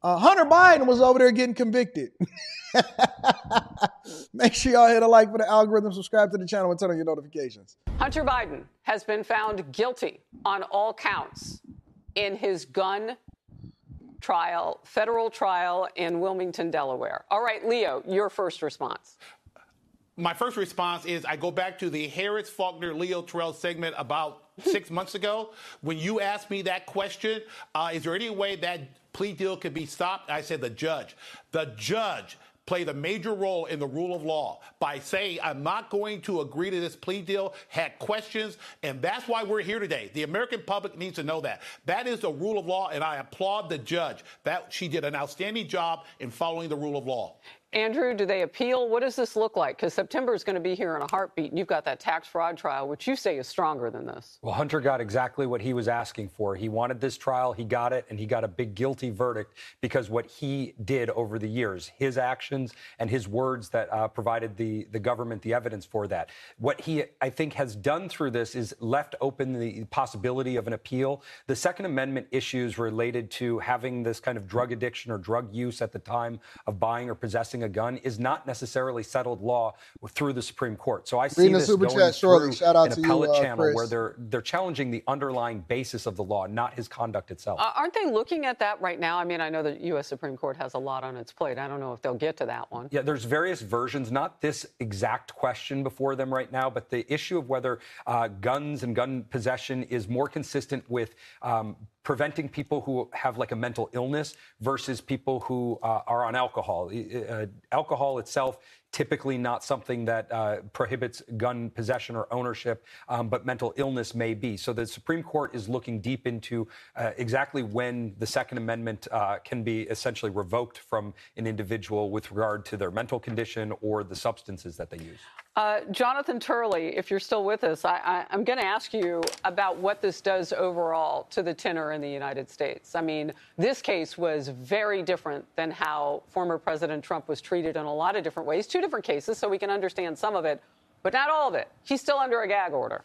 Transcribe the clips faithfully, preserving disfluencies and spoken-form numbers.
Uh, Hunter Biden was over there getting convicted. Make sure y'all hit a like for the algorithm, subscribe to the channel, and turn on your notifications. Hunter Biden has been found guilty on all counts in his gun trial, federal trial in Wilmington, Delaware. All right, Leo, your first response. My first response is I go back to the Harris Faulkner Leo Terrell segment about six months ago. When you asked me that question, uh, is there any way that plea deal could be stopped? I said the judge. The judge played a major role in the rule of law by saying, I'm not going to agree to this plea deal, had questions, and that's why we're here today. The American public needs to know that. That is the rule of law, and I applaud the judge. That she did an outstanding job in following the rule of law. Andrew, do they appeal? What does this look like? Because September is going to be here in a heartbeat, and you've got that tax fraud trial, which you say is stronger than this. Well, Hunter got exactly what he was asking for. He wanted this trial. He got it, and he got a big guilty verdict because what he did over the years, his actions and his words that uh, provided the, the government the evidence for that. What he, I think, has done through this is left open the possibility of an appeal. The Second Amendment issues related to having this kind of drug addiction or drug use at the time of buying or possessing a gun is not necessarily settled law through the Supreme Court. So I see Reading this super going chat through Shout out an to appellate you, uh, channel Chris. where they're they're challenging the underlying basis of the law, not his conduct itself. Uh, aren't they looking at that right now? I mean, I know the U S Supreme Court has a lot on its plate. I don't know if they'll get to that one. Yeah, there's various versions, not this exact question before them right now, but the issue of whether uh, guns and gun possession is more consistent with um, preventing people who have like a mental illness versus people who uh, are on alcohol. Uh, alcohol itself, typically not something that uh, prohibits gun possession or ownership, um, but mental illness may be. So the Supreme Court is looking deep into uh, exactly when the Second Amendment uh, can be essentially revoked from an individual with regard to their mental condition or the substances that they use. Uh, Jonathan Turley, if you're still with us, I, I, I'm going to ask you about what this does overall to the tenor in the United States. I mean, this case was very different than how former President Trump was treated in a lot of different ways. Two different cases, so we can understand some of it, but not all of it. He's still under a gag order.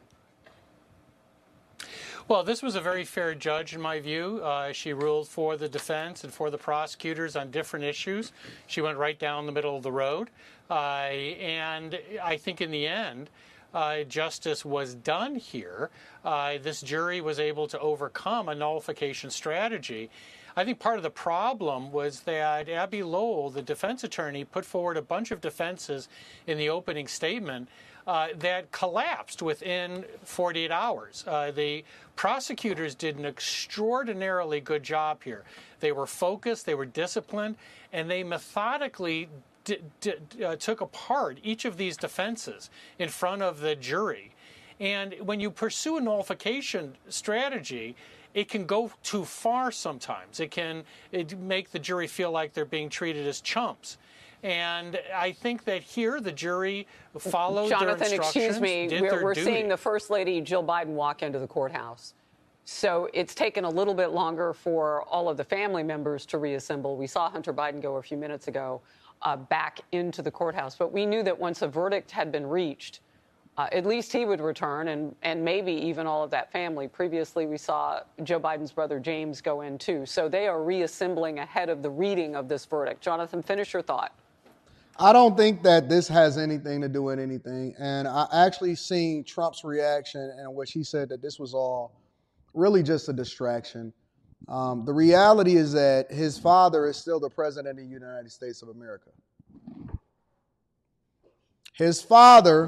Well, this was a very fair judge, in my view. Uh, she ruled for the defense and for the prosecutors on different issues. She went right down the middle of the road. Uh, and I think in the end, uh, justice was done here. Uh, this jury was able to overcome a nullification strategy. I think part of the problem was that Abbe Lowell, the defense attorney, put forward a bunch of defenses in the opening statement Uh, that collapsed within forty-eight hours. Uh, the prosecutors did an extraordinarily good job here. They were focused, they were disciplined, and they methodically d- d- uh, took apart each of these defenses in front of the jury. And when you pursue a nullification strategy, it can go too far sometimes. It can it make the jury feel like they're being treated as chumps. And I think that here the jury followed Jonathan, their instructions, excuse me, did we're, their we're duty. seeing the First Lady Jill Biden walk into the courthouse. So it's taken a little bit longer for all of the family members to reassemble. We saw Hunter Biden go a few minutes ago uh, back into the courthouse. But we knew that once a verdict had been reached, uh, at least he would return, and, and maybe even all of that family. Previously, we saw Joe Biden's brother James go in, too. So they are reassembling ahead of the reading of this verdict. Jonathan, finish your thought. I don't think that this has anything to do with anything. And I actually seen Trump's reaction and what he said that this was all really just a distraction. Um, the reality is that his father is still the president of the United States of America. His father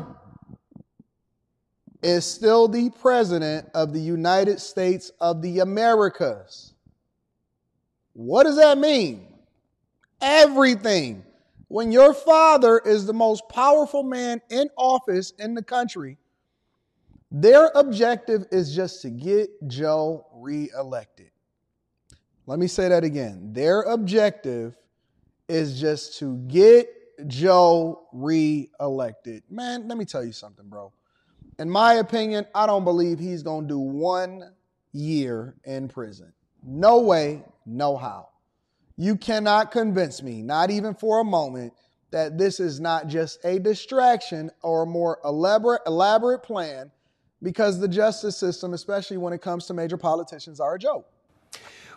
is still the president of the United States of the Americas. What does that mean? Everything. When your father is the most powerful man in office in the country, their objective is just to get Joe reelected. Let me say that again. Their objective is just to get Joe reelected. Man, let me tell you something, bro. In my opinion, I don't believe he's going to do one year in prison. No way, no how. You cannot convince me, not even for a moment, that this is not just a distraction or a more elaborate, elaborate plan, because the justice system, especially when it comes to major politicians, are a joke.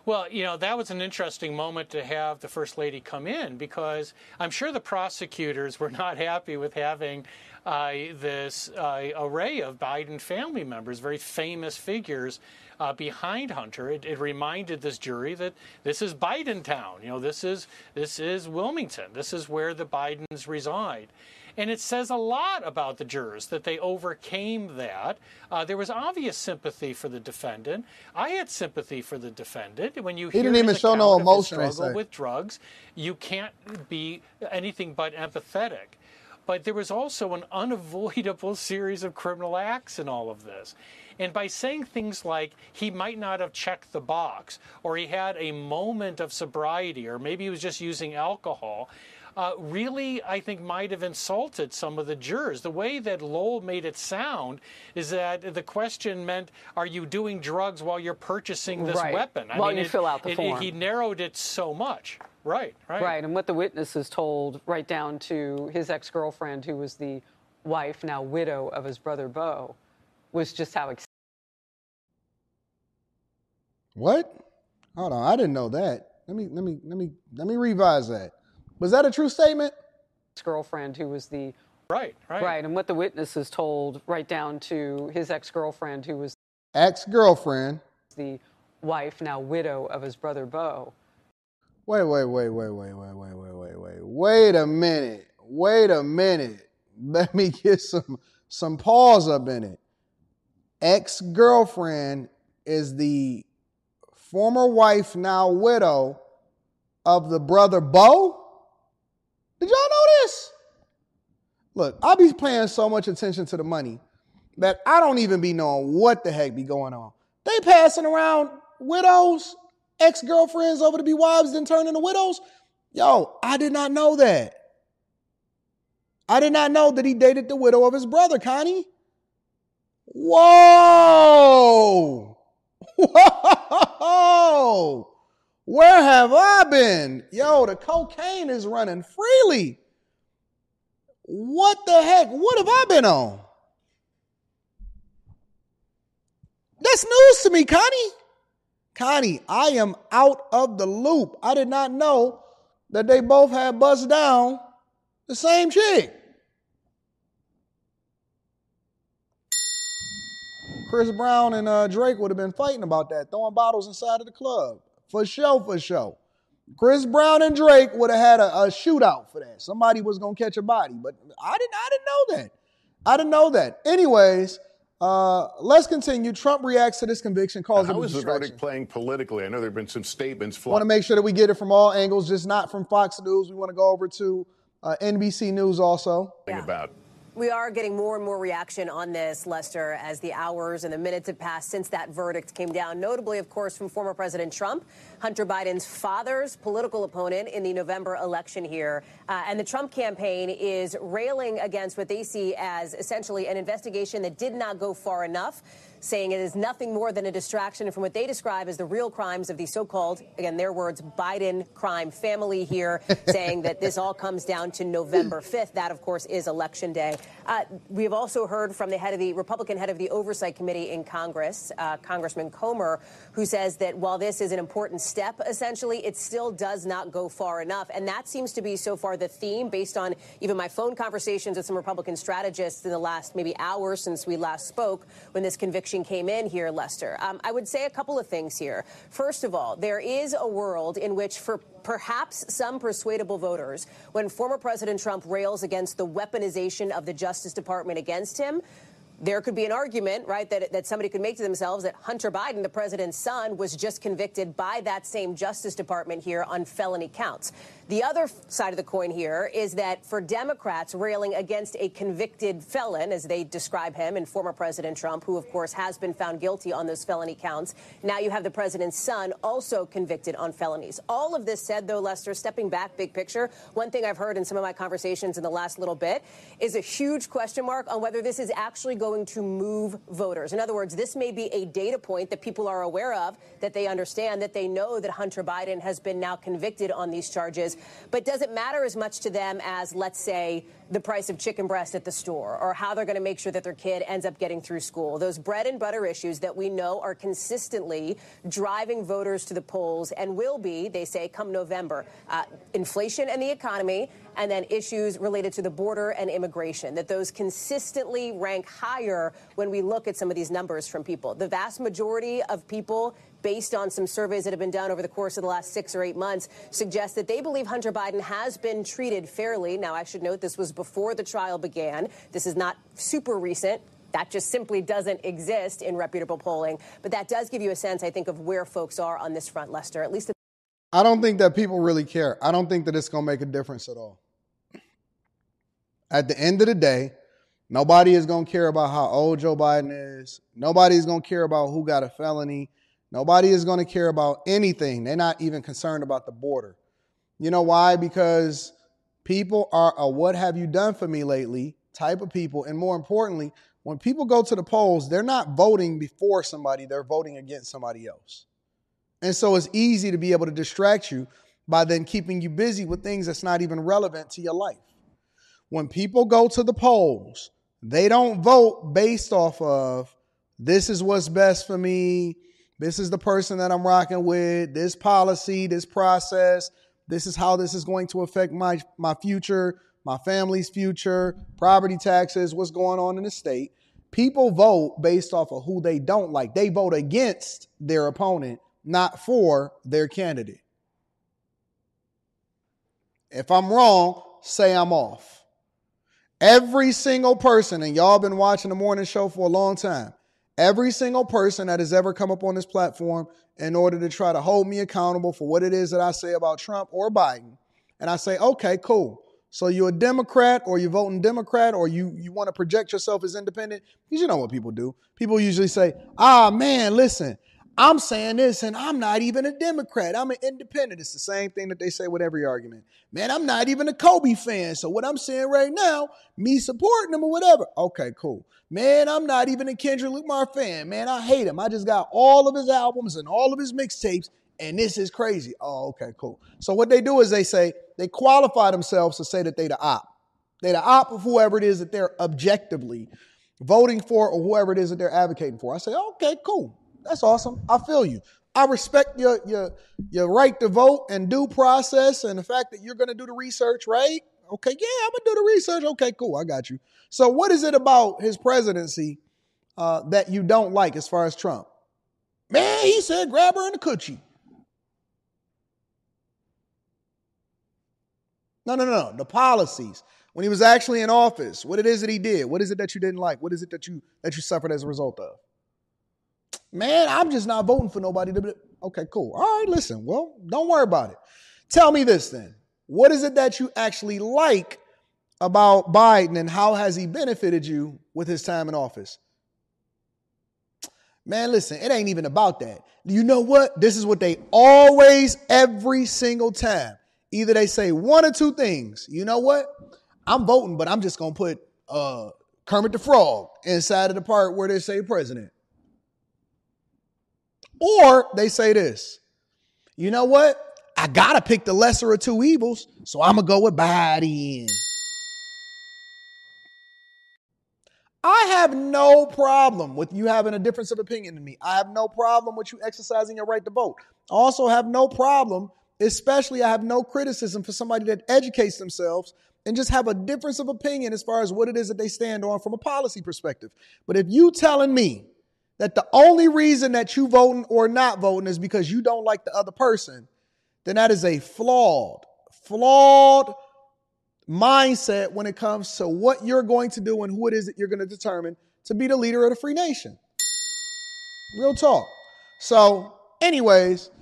Well, you know, that was an interesting moment to have the First Lady come in, because I'm sure the prosecutors were not happy with having uh, this uh, array of Biden family members, very famous figures, uh, behind Hunter. It, it reminded this jury that this is Biden town. You know, this is this is Wilmington. This is where the Bidens reside. And it says a lot about the jurors that they overcame that. Uh, there was obvious sympathy for the defendant. I had sympathy for the defendant. When you he hear didn't even his show no account of his emotion. struggle with drugs, you can't be anything but empathetic. But there was also an unavoidable series of criminal acts in all of this. And by saying things like he might not have checked the box, or he had a moment of sobriety, or maybe he was just using alcohol, Uh, really, I think, might have insulted some of the jurors. The way that Lowell made it sound is that the question meant, are you doing drugs while you're purchasing this right. weapon? I while mean, you it, fill out the it, form. It, he narrowed it so much. Right, right. Right, and what the witnesses told, right down to his ex-girlfriend, who was the wife, now widow, of his brother Beau, was just how excited. What? Hold on, I didn't know that. Let me let me let me let me revise that. Was that a true statement? Girlfriend, who was the right, right, right, and what the witnesses told, right down to his ex-girlfriend, who was ex-girlfriend, the wife, now widow, of his brother Beau. Wait, wait, wait, wait, wait, wait, wait, wait, wait, wait. Wait a minute. Wait a minute. Let me get some some pause up in it. Ex-girlfriend is the former wife, now widow, of the brother Beau? Did y'all know this? Look, I be paying so much attention to the money that I don't even be knowing what the heck be going on. They passing around widows, ex-girlfriends over to be wives, then turn into widows. Yo, I did not know that. I did not know that he dated the widow of his brother, Connie. Whoa! Whoa! Where have I been? Yo, the cocaine is running freely. What the heck? What have I been on? That's news to me, Connie. Connie, I am out of the loop. I did not know that they both had buzzed down the same chick. Chris Brown and uh, Drake would have been fighting about that, throwing bottles inside of the club. For sure, for sure. Chris Brown and Drake would have had a, a shootout for that. Somebody was going to catch a body, but I didn't, I didn't know that. I didn't know that. Anyways, uh, let's continue. Trump reacts to this conviction, calls it a How is the distraction. verdict playing politically? I know there have been some statements. I want to make sure that we get it from all angles, just not from Fox News. We want to go over to uh, N B C News also. Yeah. About. We are getting more and more reaction on this, Lester, as the hours and the minutes have passed since that verdict came down. Notably, of course, from former President Trump, Hunter Biden's father's political opponent in the November election here. Uh, and the Trump campaign is railing against what they see as essentially an investigation that did not go far enough, saying it is nothing more than a distraction from what they describe as the real crimes of the so-called, again, their words, Biden crime family here, saying that this all comes down to November fifth. That, of course, is Election Day. Uh, we have also heard from the head of the Republican head of the Oversight Committee in Congress, uh, Congressman Comer, who says that while this is an important step, essentially, it still does not go far enough. And that seems to be so far the theme based on even my phone conversations with some Republican strategists in the last maybe hour since we last spoke when this conviction came in here, Lester. Um, I would say a couple of things here. First of all, there is a world in which for perhaps some persuadable voters, when former President Trump rails against the weaponization of the Justice Department against him, there could be an argument, right, that, that somebody could make to themselves that Hunter Biden, the president's son, was just convicted by that same Justice Department here on felony counts. The other side of the coin here is that for Democrats railing against a convicted felon, as they describe him, and former President Trump, who, of course, has been found guilty on those felony counts, now you have the president's son also convicted on felonies. All of this said, though, Lester, stepping back, big picture, one thing I've heard in some of my conversations in the last little bit is a huge question mark on whether this is actually going going to move voters. In other words, this may be a data point that people are aware of, that they understand, that they know that Hunter Biden has been now convicted on these charges. But does it matter as much to them as, let's say, the price of chicken breast at the store, or how they're going to make sure that their kid ends up getting through school? Those bread and butter issues that we know are consistently driving voters to the polls and will be, they say, come November. Uh, inflation and the economy, and then issues related to the border and immigration, that those consistently rank higher when we look at some of these numbers from people. The vast majority of people, based on some surveys that have been done over the course of the last six or eight months, suggest that they believe Hunter Biden has been treated fairly. Now, I should note this was before the trial began. This is not super recent. That just simply doesn't exist in reputable polling. But that does give you a sense, I think, of where folks are on this front, Lester, at least. I don't think that people really care. I don't think that it's going to make a difference at all. At the end of the day, nobody is going to care about how old Joe Biden is. Nobody is going to care about who got a felony. Nobody is going to care about anything. They're not even concerned about the border. You know why? Because people are a what have you done for me lately type of people. And more importantly, when people go to the polls, they're not voting before somebody. They're voting against somebody else. And so it's easy to be able to distract you by then keeping you busy with things that's not even relevant to your life. When people go to the polls, they don't vote based off of this is what's best for me. This is the person that I'm rocking with, this policy, this process. This is how this is going to affect my, my future, my family's future, property taxes, what's going on in the state. People vote based off of who they don't like. They vote against their opponent, not for their candidate. If I'm wrong, say I'm off. Every single person, and y'all been watching the morning show for a long time, every single person that has ever come up on this platform in order to try to hold me accountable for what it is that I say about Trump or Biden, and I say, okay, cool. So you're a Democrat, or you're voting Democrat, or you, you want to project yourself as independent? Because you know what people do. People usually say, ah, man, listen, I'm saying this and I'm not even a Democrat. I'm an independent. It's the same thing that they say with every argument. Man, I'm not even a Kobe fan. So what I'm saying right now, me supporting him or whatever. Okay, cool. Man, I'm not even a Kendrick Lamar fan. Man, I hate him. I just got all of his albums and all of his mixtapes, and this is crazy. Oh, okay, cool. So what they do is they say, they qualify themselves to say that they the op. They the op of whoever it is that they're objectively voting for or whoever it is that they're advocating for. I say, okay, cool. That's awesome. I feel you. I respect your, your, your right to vote and due process and the fact that you're going to do the research, right? Okay, yeah, I'm going to do the research. Okay, cool. I got you. So what is it about his presidency uh, that you don't like as far as Trump? Man, he said grab her in the coochie. No, no, no, no. The policies. When he was actually in office, what it is that he did. What is it that you didn't like? What is it that you that you suffered as a result of? Man, I'm just not voting for nobody. To... Okay, cool. All right, listen. Well, don't worry about it. Tell me this then. What is it that you actually like about Biden, and how has he benefited you with his time in office? Man, listen, it ain't even about that. You know what? This is what they always, every single time. Either they say one or two things. You know what? I'm voting, but I'm just going to put uh, Kermit the Frog inside of the part where they say president. Or they say this. You know what? I got to pick the lesser of two evils, so I'm going to go with Biden. I have no problem with you having a difference of opinion than me. I have no problem with you exercising your right to vote. I also have no problem, especially I have no criticism for somebody that educates themselves and just have a difference of opinion as far as what it is that they stand on from a policy perspective. But if you telling me that the only reason that you voting or not voting is because you don't like the other person, then that is a flawed, flawed mindset when it comes to what you're going to do and who it is that you're going to determine to be the leader of the free nation. Real talk. So anyways,